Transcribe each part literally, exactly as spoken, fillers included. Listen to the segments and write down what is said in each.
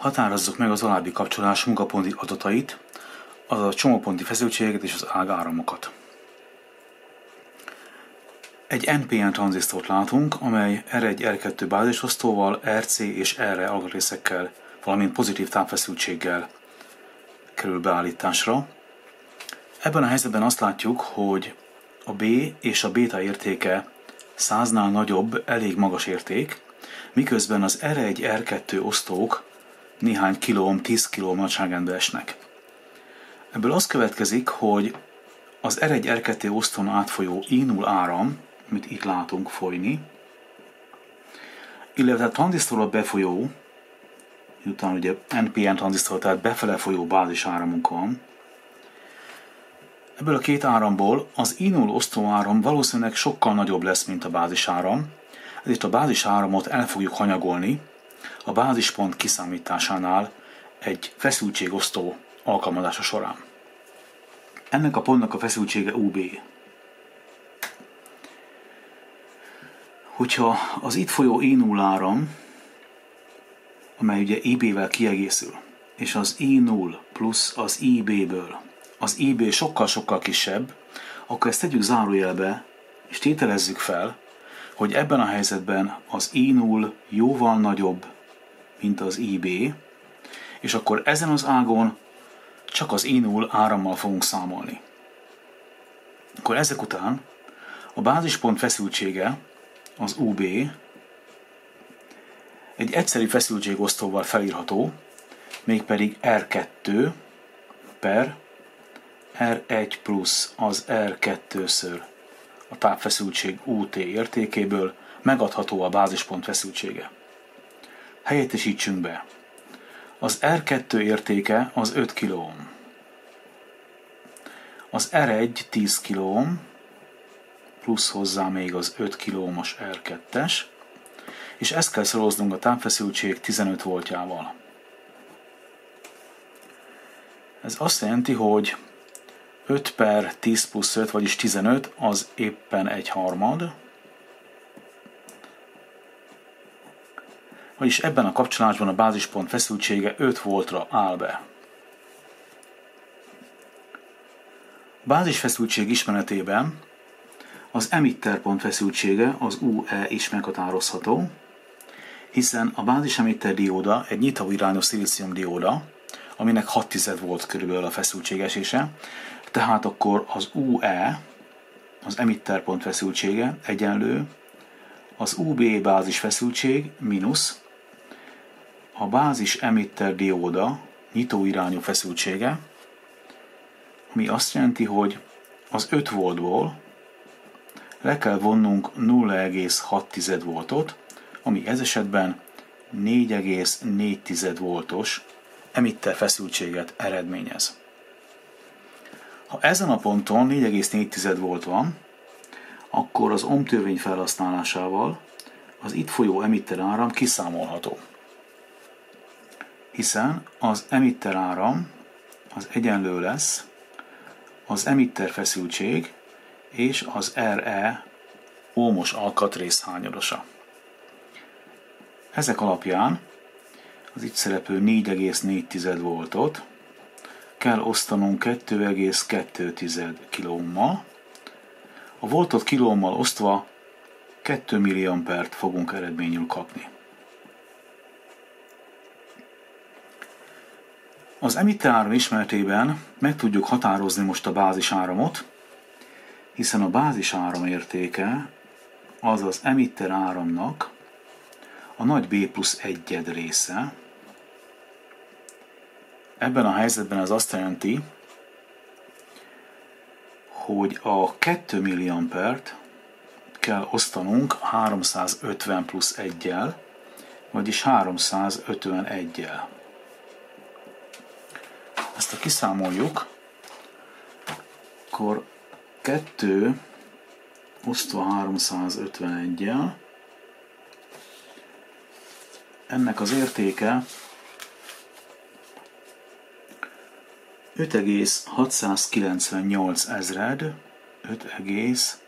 Határozzuk meg az alábbi kapcsolás munkaponti adatait, azaz a csomóponti feszültséget és az ágáramokat. Egy en pé en tranzisztort látunk, amely er egy er kettő bázisosztóval, er cé és erre alkatrészekkel, valamint pozitív tápfeszültséggel kerül beállításra. Ebben a helyzetben azt látjuk, hogy a B és a béta értéke száznál nagyobb, elég magas érték, miközben az er egy er kettő osztók néhány kiloohm, tíz kiloohm nagyságrendbe esnek. Ebből az következik, hogy az er egy er kettő osztón átfolyó I null áram, amit itt látunk folyni, illetve a tranzisztorba befolyó, miután ugye en pé en tranzisztor, tehát befele folyó bázisáramunk van, ebből a két áramból az I null osztóáram valószínűleg sokkal nagyobb lesz, mint a bázisáram, ezért a bázisáramot el fogjuk hanyagolni a bázispont kiszámításánál egy feszültségosztó alkalmazása során. Ennek a pontnak a feszültsége u bé. Hogyha az itt folyó I null áram, amely ugye I bé-vel kiegészül, és az I null plusz az I bé-ből az I bé sokkal-sokkal kisebb, akkor ezt tegyük zárójelbe, és tételezzük fel, hogy ebben a helyzetben az I null jóval nagyobb, mint az I bé, és akkor ezen az ágon csak az I null árammal fogunk számolni. Akkor ezek után a bázispont feszültsége, az u bé, egy egyszeri feszültségosztóval felírható, mégpedig er kettő per er egy plusz az er kettőször a tápfeszültség u té értékéből megadható a bázispont feszültsége. Helyettesítsünk be. Az er kettő értéke az öt kiloohm. Az er egy tíz kiloohm, plusz hozzá még az öt kiloohmos er kettes, és ezt kell szoroznunk a tápfeszültség tizenöt voltjával. Ez azt jelenti, hogy öt per tíz plusz öt, vagyis tizenöt, az éppen egy harmad. Vagyis ebben a kapcsolásban a bázispont feszültsége öt voltra áll be. A bázisfeszültség ismeretében az emitterpont feszültsége, az u e is meghatározható, hiszen a bázisemitter dióda egy nyitó irányú szilícium dióda, aminek hat tized volt körülbelül a feszültségesése, tehát akkor az u e, az emitterpont feszültsége egyenlő az u bé bázis feszültség mínusz a bázis emitter dióda nyitó irányú feszültsége, ami azt jelenti, hogy az öt voltból le kell vonnunk nulla egész hat tized voltot, ami ez esetben négy egész négy tized voltos emitter feszültséget eredményez. Ha ezen a ponton négy egész négy tized volt van, akkor az Ohm törvény felhasználásával az itt folyó emitter áram kiszámolható. Hiszen az emitter áram az egyenlő lesz az emitter feszültség és az er e óhmos alkatrész hányadosa. Ezek alapján az itt szereplő négy egész négy tized voltot kell osztanunk kettő egész kettő tized kiloohmmal. A voltot kiloohmmal osztva két milliampert fogunk eredményül kapni. Az emitter áram ismeretében meg tudjuk határozni most a bázisáramot, hiszen a bázisáram értéke az az emitter áramnak a nagy B plusz egyed része. Ebben a helyzetben ez azt jelenti, hogy a két milliampert kell osztanunk háromszázötven plusz egyel, vagyis háromszázötvenegyel. Ezt ha kiszámoljuk, akkor kettő osztva háromszázötvenegyel, ennek az értéke öt egész hatszázkilencvennyolc ezred, öt egész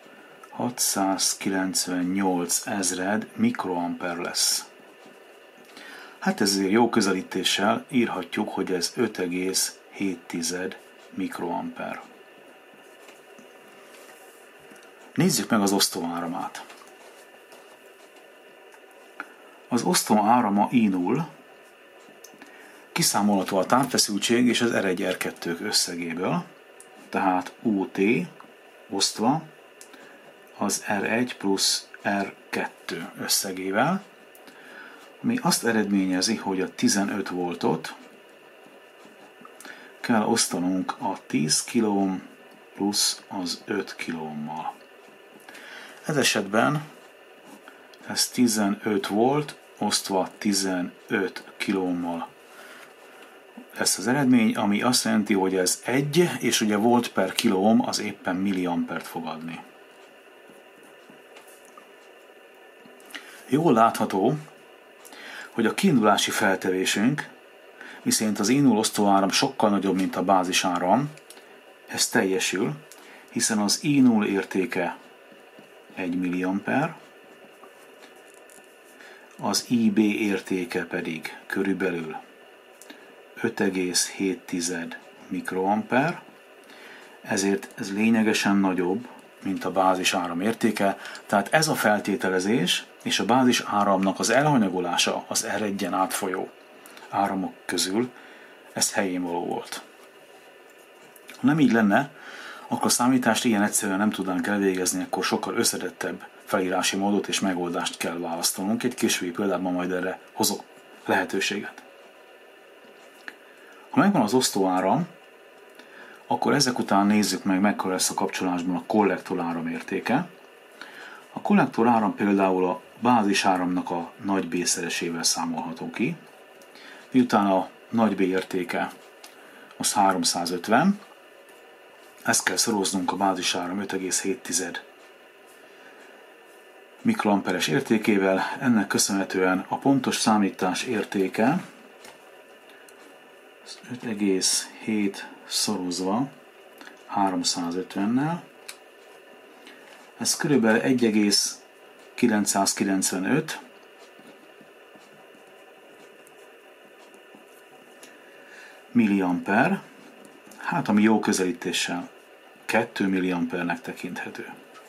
hatszázkilencvennyolc ezred mikroamper lesz. Hát ezért jó közelítéssel írhatjuk, hogy ez öt egész hét mikroamper. Nézzük meg az osztó áramát. Az osztó árama I null kiszámolható a távfeszültség és az R egy R kettő összegéből, tehát U T osztva az R egy plusz R kettő összegével, ami azt eredményezi, hogy a tizenöt voltot kell osztanunk a tíz kiloohm plusz az öt kiloohmmal. Ez esetben ez tizenöt volt osztva tizenöt kiloohmmal lesz az eredmény, ami azt jelenti, hogy ez egy, és ugye volt per kiloohm az éppen milliampert fog adni. Jól látható, hogy a kiindulási feltevésünk, miszerint az I null osztóáram sokkal nagyobb, mint a bázisáram, ez teljesül, hiszen az I null értéke egy milliamper, az I B értéke pedig körülbelül öt egész hét mikroamper, ezért ez lényegesen nagyobb, mint a bázis áram értéke, tehát ez a feltételezés és a bázis áramnak az elhanyagolása az R egyen átfolyó áramok közül, ez helyén való volt. Ha nem így lenne, akkor a számítást ilyen egyszerűen nem tudnánk elvégezni, akkor sokkal összetettebb felírási módot és megoldást kell választanunk. Egy későbbi példában majd erre hozok lehetőséget. Ha megvan az osztóáram, akkor ezek után nézzük meg, mekkora lesz a kapcsolásban a kollektor áram értéke. A kollektor áram például a bázis áramnak a nagy B-szeresével számolható ki, miután a nagy B értéke az háromszázötven, ezt kell szoroznunk a bázis áram öt egész hét mikroamperes értékével, ennek köszönhetően a pontos számítás értéke öt egész hét szorozva háromszázötvennel, ez körülbelül egy egész kilencszázkilencvenöt milliamper, hát ami jó közelítéssel két milliampernek tekinthető.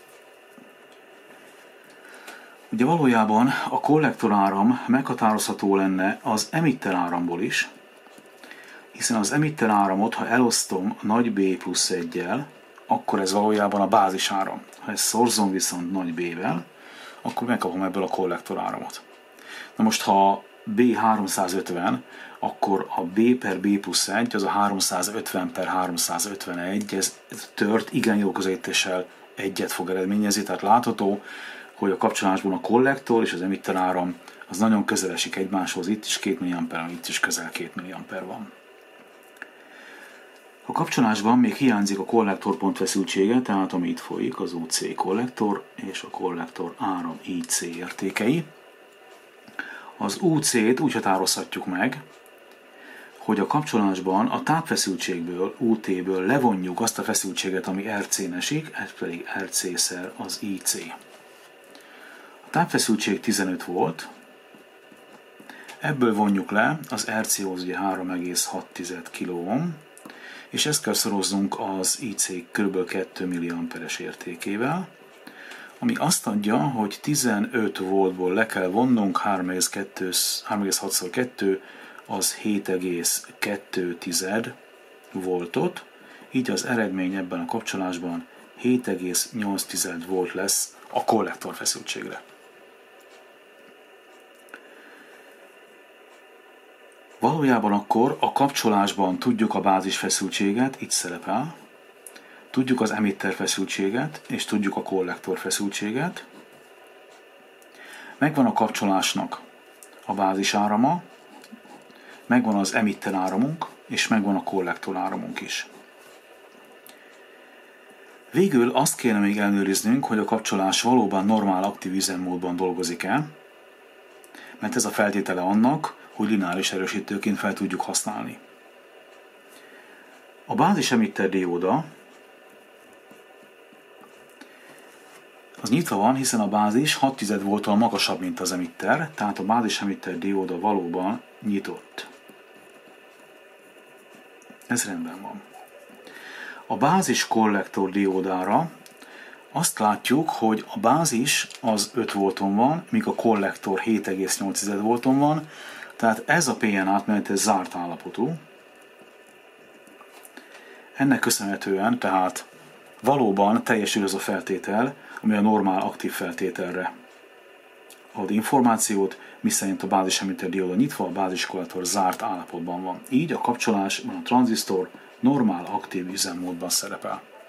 Ugye valójában a kollektor áram meghatározható lenne az emitter áramból is, hiszen az emitter áramot, ha elosztom nagy B plusz egyel, akkor ez valójában a bázis áram. Ha ezt szorzom viszont nagy B-vel, akkor megkapom ebből a kollektor áramot. Na most, ha B háromszázötven, akkor a B per B plusz egy, az a háromszázötven per háromszázötvenegy, ez tört, igen jó közelítéssel egyet fog eredményezni, tehát látható, hogy a kapcsolásban a kollektor és az emitter áram az nagyon közel esik egymáshoz, itt is két milliamper, itt is közel két milliamper van. A kapcsolásban még hiányzik a kollektor pontfeszültsége, tehát ami itt folyik, az U C kollektor és a kollektor áram I C értékei. Az U C-t úgy határozhatjuk meg, hogy a kapcsolásban a tápfeszültségből, U T-ből levonjuk azt a feszültséget, ami R C-n esik, ez pedig R C-szer az I C. A tápfeszültség tizenöt volt, ebből vonjuk le, az R C az ugye három egész hat kiloohm, és ezt kell szoroznunk az I C kb. két milliamperes értékével, ami azt adja, hogy tizenöt voltból le kell vonnunk három egész hat szor kettő, az hét egész kettő voltot, így az eredmény ebben a kapcsolásban hét egész nyolc volt lesz a kollektor feszültségre. Valójában akkor a kapcsolásban tudjuk a bázis feszültséget, itt szerepel, tudjuk az emitter feszültséget, és tudjuk a kollektor feszültséget. Megvan a kapcsolásnak a bázis árama, megvan az emitter áramunk, és megvan a kollektor áramunk is. Végül azt kéne még ellenőriznünk, hogy a kapcsolás valóban normál aktív üzemmódban dolgozik-e, mert ez a feltétele annak, hogy lineáris erősítőként fel tudjuk használni. A bázis emitter dióda az nyitva van, hiszen a bázis hat volttal magasabb, mint az emitter, tehát a bázis emitter dióda valóban nyitott. Ez rendben van. A bázis kollektor diódára azt látjuk, hogy a bázis az öt volton van, míg a kollektor hét egész nyolc volton van, tehát ez a pé en átmenet ez zárt állapotú. Ennek köszönhetően tehát valóban teljesül az a feltétel, ami a normál aktív feltételre ad információt, miszerint a bázis emitter dióda nyitva, a bázis kollektor zárt állapotban van. Így a kapcsolásban a tranzisztor normál aktív üzemmódban szerepel.